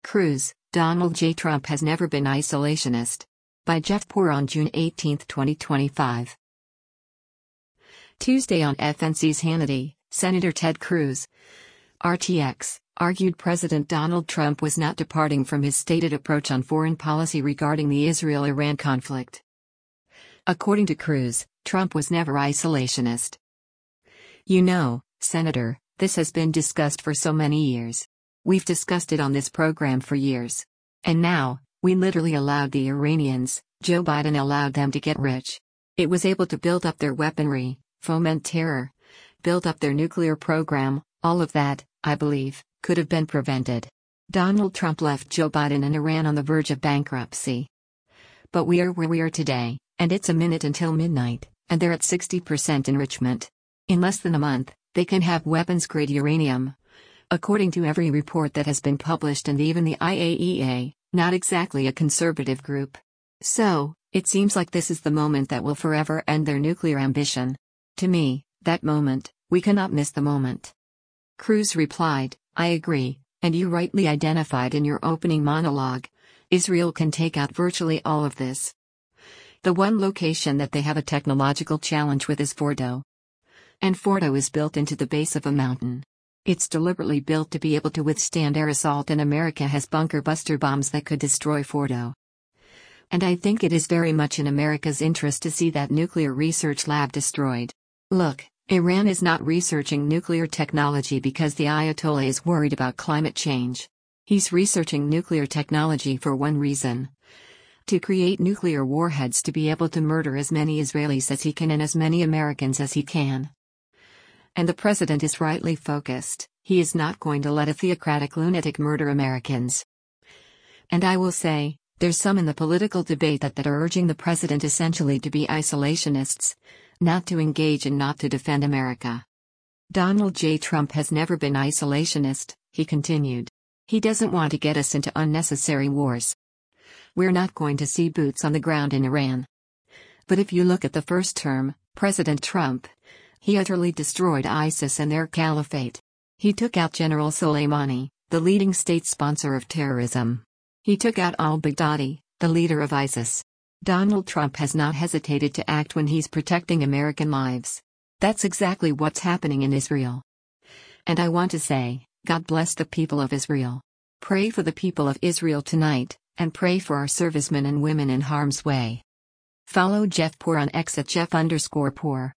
Cruz, Donald J. Trump has never been isolationist. By Jeff Poor on June 18, 2025. Tuesday on FNC's Hannity, Senator Ted Cruz, RTX, argued President Donald Trump was not departing from his stated approach on foreign policy regarding the Israel-Iran conflict. According to Cruz, Trump was never isolationist. You know, Senator, this has been discussed for so many years. We've discussed it on this program for years. And now, we literally allowed the Iranians, Joe Biden allowed them to get rich. It was able to build up their weaponry, foment terror, build up their nuclear program. All of that, I believe, could have been prevented. Donald Trump left Joe Biden and Iran on the verge of bankruptcy. But we are where we are today, and it's a minute until midnight, and they're at 60% enrichment. In less than a month, they can have weapons-grade uranium. According to every report that has been published and even the IAEA, not exactly a conservative group. So, it seems like this is the moment that will forever end their nuclear ambition. To me, that moment, we cannot miss the moment. Cruz replied, I agree, and you rightly identified in your opening monologue. Israel can take out virtually all of this. The one location that they have a technological challenge with is Fordo. And Fordo is built into the base of a mountain. It's deliberately built to be able to withstand air assault, and America has bunker buster bombs that could destroy Fordo. And I think it is very much in America's interest to see that nuclear research lab destroyed. Look, Iran is not researching nuclear technology because the Ayatollah is worried about climate change. He's researching nuclear technology for one reason: to create nuclear warheads to be able to murder as many Israelis as he can and as many Americans as he can. And the president is rightly focused. He is not going to let a theocratic lunatic murder Americans. And I will say, there's some in the political debate that are urging the president essentially to be isolationists, not to engage and not to defend America. Donald J. Trump has never been isolationist, he continued. He doesn't want to get us into unnecessary wars. We're not going to see boots on the ground in Iran. But if you look at the first term, President Trump, he utterly destroyed ISIS and their caliphate. He took out General Soleimani, the leading state sponsor of terrorism. He took out al-Baghdadi, the leader of ISIS. Donald Trump has not hesitated to act when he's protecting American lives. That's exactly what's happening in Israel. And I want to say, God bless the people of Israel. Pray for the people of Israel tonight, and pray for our servicemen and women in harm's way. Follow Jeff Poor on X at Jeff_Poor.